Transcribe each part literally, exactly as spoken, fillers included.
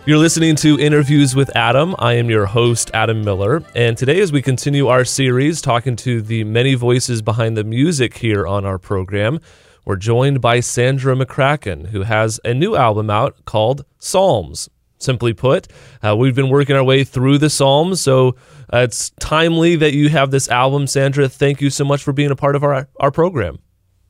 You're listening to Interviews with Adam. I am your host, Adam Miller, and today as we continue our series talking to the many voices behind the music here on our program, we're joined by Sandra McCracken, who has a new album out called Psalms. Simply put, uh, we've been working our way through the Psalms, so uh, it's timely that you have this album. Sandra, thank you so much for being a part of our, our program.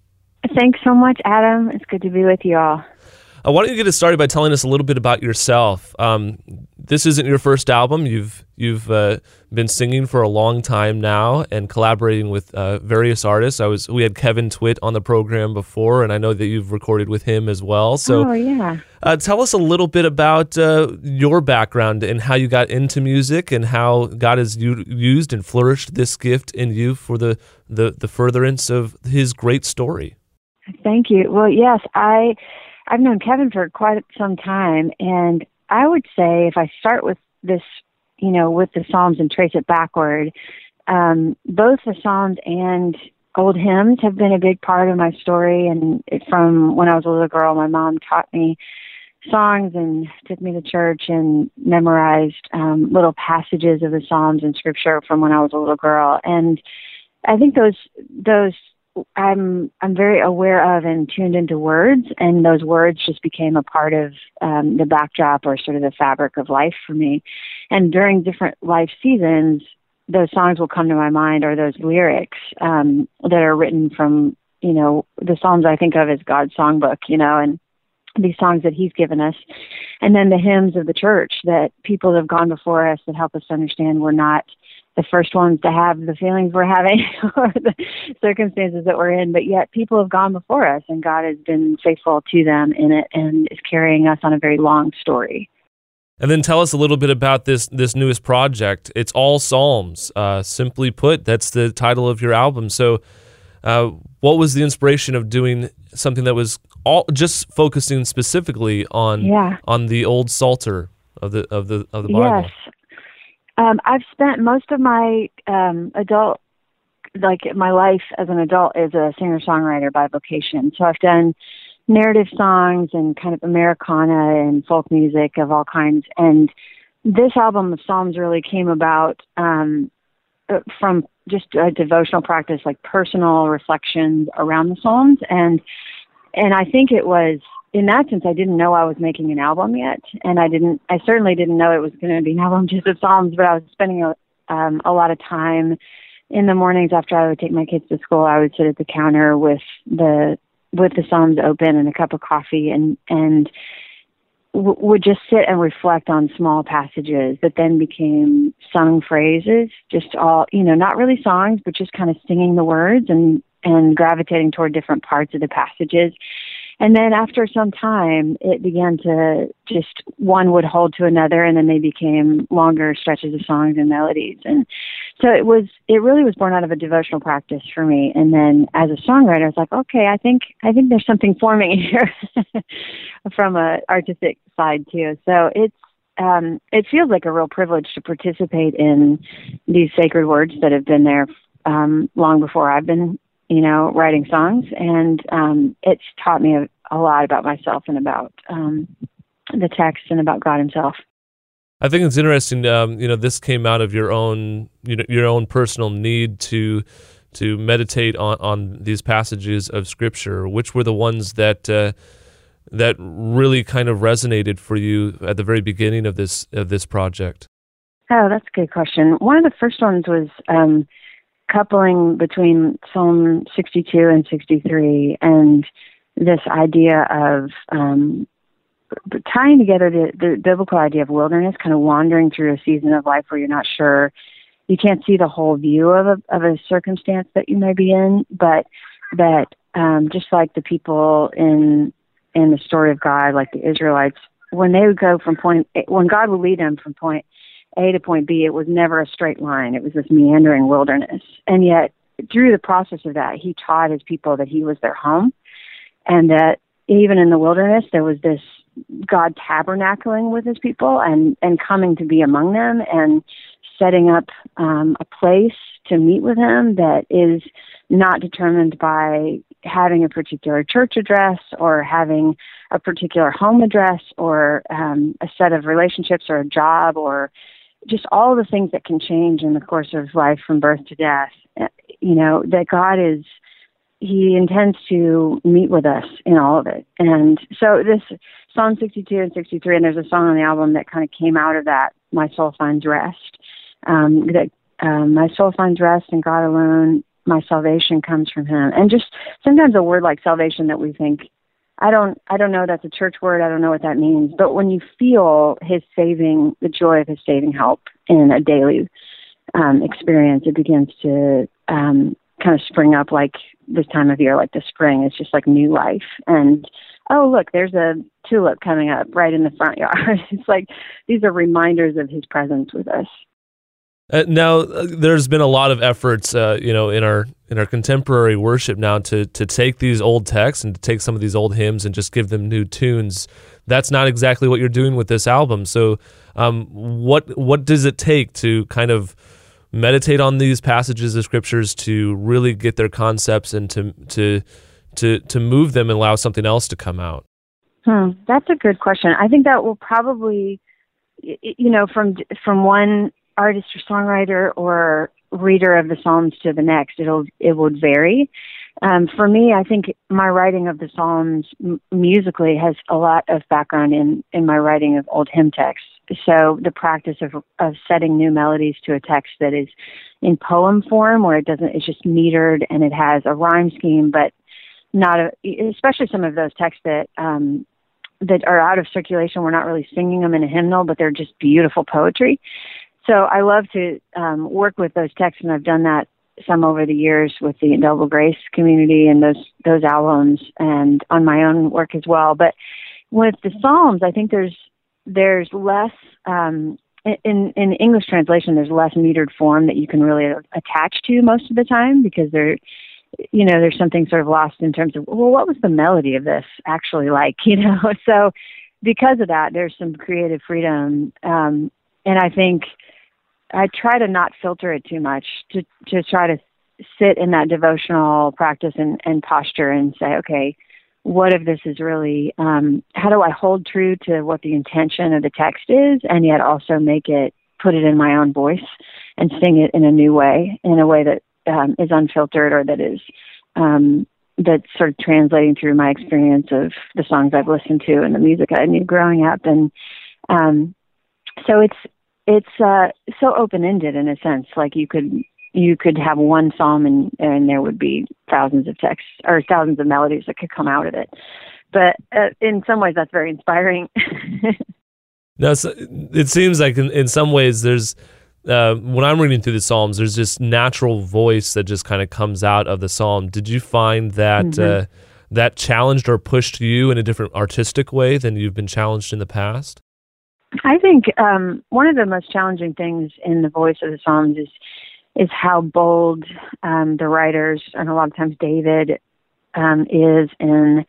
Thanks so much, Adam. It's good to be with you all. Uh, why don't you get us started by telling us a little bit about yourself? Um, this isn't your first album. You've you've uh, been singing for a long time now and collaborating with uh, various artists. I was we had Kevin Twitt on the program before, and I know that you've recorded with him as well. So, oh yeah. Uh, tell us a little bit about uh, your background and how you got into music and how God has u- used and flourished this gift in you for the, the, the furtherance of His great story. Thank you. Well, yes, I. I've known Kevin for quite some time, and I would say if I start with this, you know, with the Psalms and trace it backward, um, both the Psalms and old hymns have been a big part of my story. And it, from when I was a little girl, my mom taught me songs and took me to church and memorized um, little passages of the Psalms and Scripture from when I was a little girl. And I think those those I'm I'm very aware of and tuned into words, and those words just became a part of um, the backdrop or sort of the fabric of life for me. And during different life seasons, those songs will come to my mind, or those lyrics um, that are written from, you know, the Psalms I think of as God's songbook, you know, and these songs that He's given us. And then the hymns of the church that people have gone before us that help us understand we're not the first ones to have the feelings we're having or the circumstances that we're in, but yet people have gone before us and God has been faithful to them in it and is carrying us on a very long story. And then tell us a little bit about this this newest project. It's all Psalms. Uh, simply put, that's the title of your album. So uh, what was the inspiration of doing something that was all just focusing specifically on yeah. on the old Psalter of the of the of the Bible? Yes. Um, I've spent most of my um, adult, like my life as an adult, as a singer-songwriter by vocation. So I've done narrative songs and kind of Americana and folk music of all kinds. And this album of Psalms really came about um, from just a devotional practice, like personal reflections around the Psalms. And and I think it was, in that sense, I didn't know I was making an album yet, and I didn't. I certainly didn't know it was going to be an album just of Psalms. But I was spending a, um, a lot of time in the mornings after I would take my kids to school. I would sit at the counter with the with the Psalms open and a cup of coffee, and and w- would just sit and reflect on small passages that then became sung phrases. Just all, you know, not really songs, but just kind of singing the words and and gravitating toward different parts of the passages. And then after some time, it began to just, one would hold to another, and then they became longer stretches of songs and melodies. And so it was, it really was born out of a devotional practice for me. And then as a songwriter, I was like, okay, I think, I think there's something forming here from a artistic side too. So it's, um, it feels like a real privilege to participate in these sacred words that have been there um, long before I've been, you know, writing songs. And um, it's taught me a, a lot about myself and about um, the text and about God Himself. I think it's interesting. Um, you know, this came out of your own, you know, your own personal need to to meditate on, on these passages of Scripture. Which were the ones that uh, that really kind of resonated for you at the very beginning of this of this project? Oh, that's a good question. One of the first ones was Um, coupling between Psalm sixty-two and sixty-three, and this idea of um, tying together the, the biblical idea of wilderness, kind of wandering through a season of life where you're not sure, you can't see the whole view of a, of a circumstance that you may be in, but that um, just like the people in in the story of God, like the Israelites, when they would go from point, when God would lead them from point A to point B, it was never a straight line. It was this meandering wilderness. And yet, through the process of that, He taught His people that He was their home, and that even in the wilderness, there was this God tabernacling with His people and, and coming to be among them and setting up um, a place to meet with him that is not determined by having a particular church address or having a particular home address or um, a set of relationships or a job or just all the things that can change in the course of life from birth to death. You know, that God is, he intends to meet with us in all of it. And so this Psalm sixty-two and sixty-three, and there's a song on the album that kind of came out of that, My Soul Finds Rest. Um, that um, my soul finds rest in God alone. My salvation comes from him. And just sometimes a word like salvation that we think, I don't, I don't know, that's a church word. I don't know what that means. But when you feel his saving, the joy of his saving help in a daily um, experience, it begins to um, kind of spring up like this time of year, like the spring. It's just like new life. And, oh, look, there's a tulip coming up right in the front yard. It's like these are reminders of his presence with us. Uh, now, uh, there's been a lot of efforts, uh, you know, in our in our contemporary worship now to to take these old texts and to take some of these old hymns and just give them new tunes. That's not exactly what you're doing with this album. So, um, what what does it take to kind of meditate on these passages of scriptures to really get their concepts and to to to to move them and allow something else to come out? Hmm, that's a good question. I think that will probably, you know, from from one artist or songwriter or reader of the Psalms to the next, it'll it would vary. Um, for me, I think my writing of the Psalms m- musically has a lot of background in, in my writing of old hymn texts. So the practice of of setting new melodies to a text that is in poem form, where it doesn't, it's just metered and it has a rhyme scheme, but not a, especially some of those texts that um, that are out of circulation. We're not really singing them in a hymnal, but they're just beautiful poetry. So I love to um, work with those texts, and I've done that some over the years with the Indelible Grace community and those those albums, and on my own work as well. But with the Psalms, I think there's there's less um, in in English translation. There's less metered form that you can really attach to most of the time, because there, you know, there's something sort of lost in terms of, well, what was the melody of this actually like, you know? So because of that, there's some creative freedom, um, and I think I try to not filter it too much, to, to try to sit in that devotional practice and, and posture and say, okay, what if this is really, um, how do I hold true to what the intention of the text is, and yet also make it, put it in my own voice and sing it in a new way, in a way that um, is unfiltered, or that is, um, that's sort of translating through my experience of the songs I've listened to and the music I knew growing up. And um, so it's, It's uh, so open-ended in a sense. Like you could you could have one psalm and, and there would be thousands of texts or thousands of melodies that could come out of it. But uh, in some ways, that's very inspiring. Now, it seems like in, in some ways there's, uh, when I'm reading through the Psalms, there's this natural voice that just kind of comes out of the Psalm. Did you find that mm-hmm. uh, that challenged or pushed you in a different artistic way than you've been challenged in the past? I think um, one of the most challenging things in the voice of the Psalms is is how bold um, the writers, and a lot of times David, um, is in.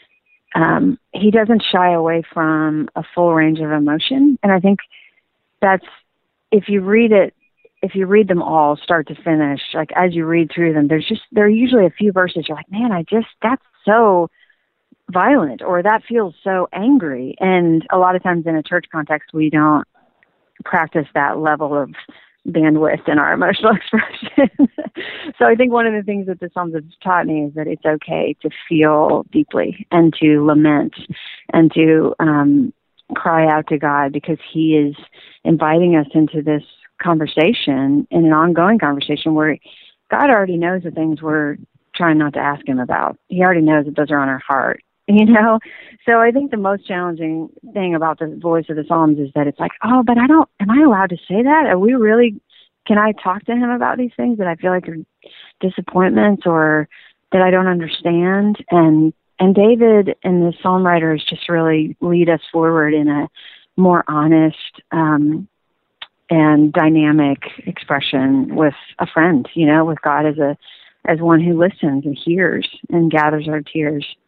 Um, he doesn't shy away from a full range of emotion, and I think that's, if you read it, if you read them all start to finish, like as you read through them, there's just there are usually a few verses you're like, man, I just that's so violent, or that feels so angry. And a lot of times in a church context, we don't practice that level of bandwidth in our emotional expression. So I think one of the things that the Psalms have taught me is that it's okay to feel deeply and to lament and to um, cry out to God, because he is inviting us into this conversation, in an ongoing conversation where God already knows the things we're trying not to ask him about. He already knows that those are on our heart. You know, so I think the most challenging thing about the voice of the Psalms is that it's like, oh, but I don't, am I allowed to say that? Are we really, can I talk to him about these things that I feel like are disappointments or that I don't understand? And, and David and the psalm writers just really lead us forward in a more honest um, and dynamic expression with a friend, you know, with God as a, as one who listens and hears and gathers our tears.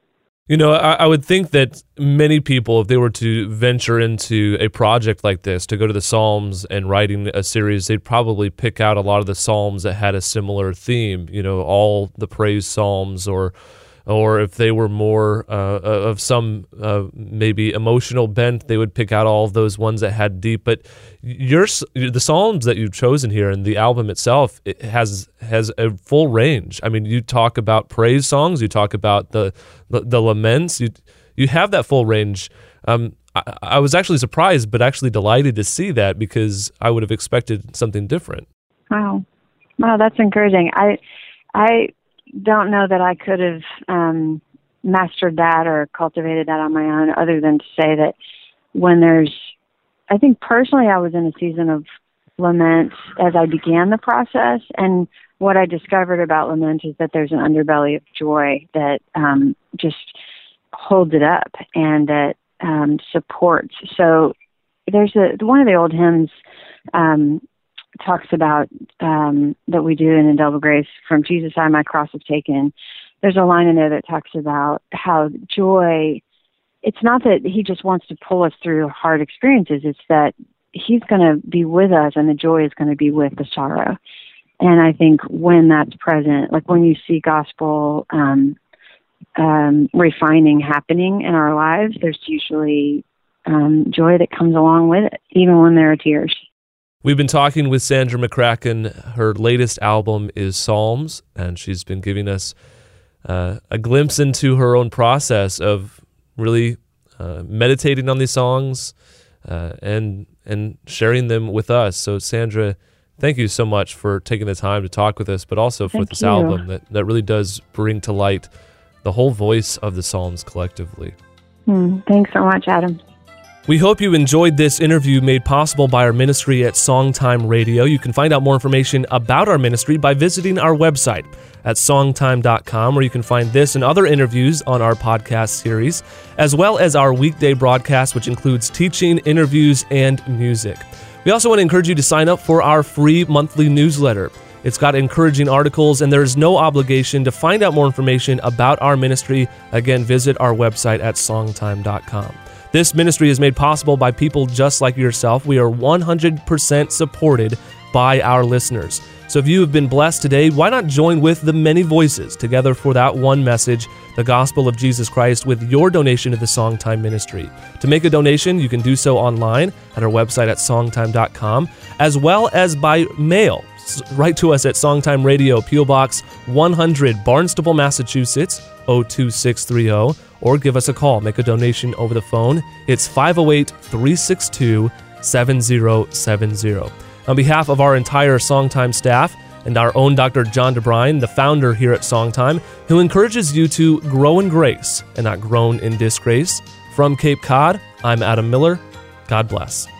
You know, I, I would think that many people, if they were to venture into a project like this, to go to the Psalms and writing a series, they'd probably pick out a lot of the Psalms that had a similar theme, you know, all the praise Psalms, or or if they were more uh, of some uh, maybe emotional bent, they would pick out all of those ones that had deep. But your the Psalms that you've chosen here and the album itself, it has has a full range. I mean, you talk about praise songs, you talk about the the, the laments, you you have that full range. Um, I, I was actually surprised, but actually delighted to see that, because I would have expected something different. Wow, wow, that's encouraging. I I. don't know that I could have um, mastered that or cultivated that on my own, other than to say that when there's, I think personally I was in a season of lament as I began the process, and what I discovered about lament is that there's an underbelly of joy that um, just holds it up and that um, supports. So there's a, one of the old hymns um, talks about um, that we do in Indelible Grace, from Jesus I my cross have taken. There's a line in there that talks about how joy, it's not that he just wants to pull us through hard experiences, it's that he's going to be with us, and the joy is going to be with the sorrow. And I think when that's present, like when you see gospel um, um, refining happening in our lives, there's usually um, joy that comes along with it, even when there are tears. We've been talking with Sandra McCracken. Her latest album is Psalms, and she's been giving us uh, a glimpse into her own process of really uh, meditating on these songs uh, and and sharing them with us. So, Sandra, thank you so much for taking the time to talk with us, but also for thank this you. album that, that really does bring to light the whole voice of the Psalms collectively. Mm, thanks so much, Adam. We hope you enjoyed this interview made possible by our ministry at Songtime Radio. You can find out more information about our ministry by visiting our website at songtime dot com, where you can find this and other interviews on our podcast series, as well as our weekday broadcast, which includes teaching, interviews, and music. We also want to encourage you to sign up for our free monthly newsletter. It's got encouraging articles, and there is no obligation. To find out more information about our ministry, again, visit our website at songtime dot com. This ministry is made possible by people just like yourself. We are one hundred percent supported by our listeners. So if you have been blessed today, why not join with the many voices together for that one message, the gospel of Jesus Christ, with your donation to the Songtime Ministry. To make a donation, you can do so online at our website at songtime dot com, as well as by mail. Write to us at Songtime Radio, P O Box one hundred, Barnstable, Massachusetts, oh two six three oh, or give us a call. Make a donation over the phone. It's five oh eight, three six two, seven oh seven oh. On behalf of our entire Songtime staff and our own Doctor John DeBrine, the founder here at Songtime, who encourages you to grow in grace and not groan in disgrace, from Cape Cod, I'm Adam Miller. God bless.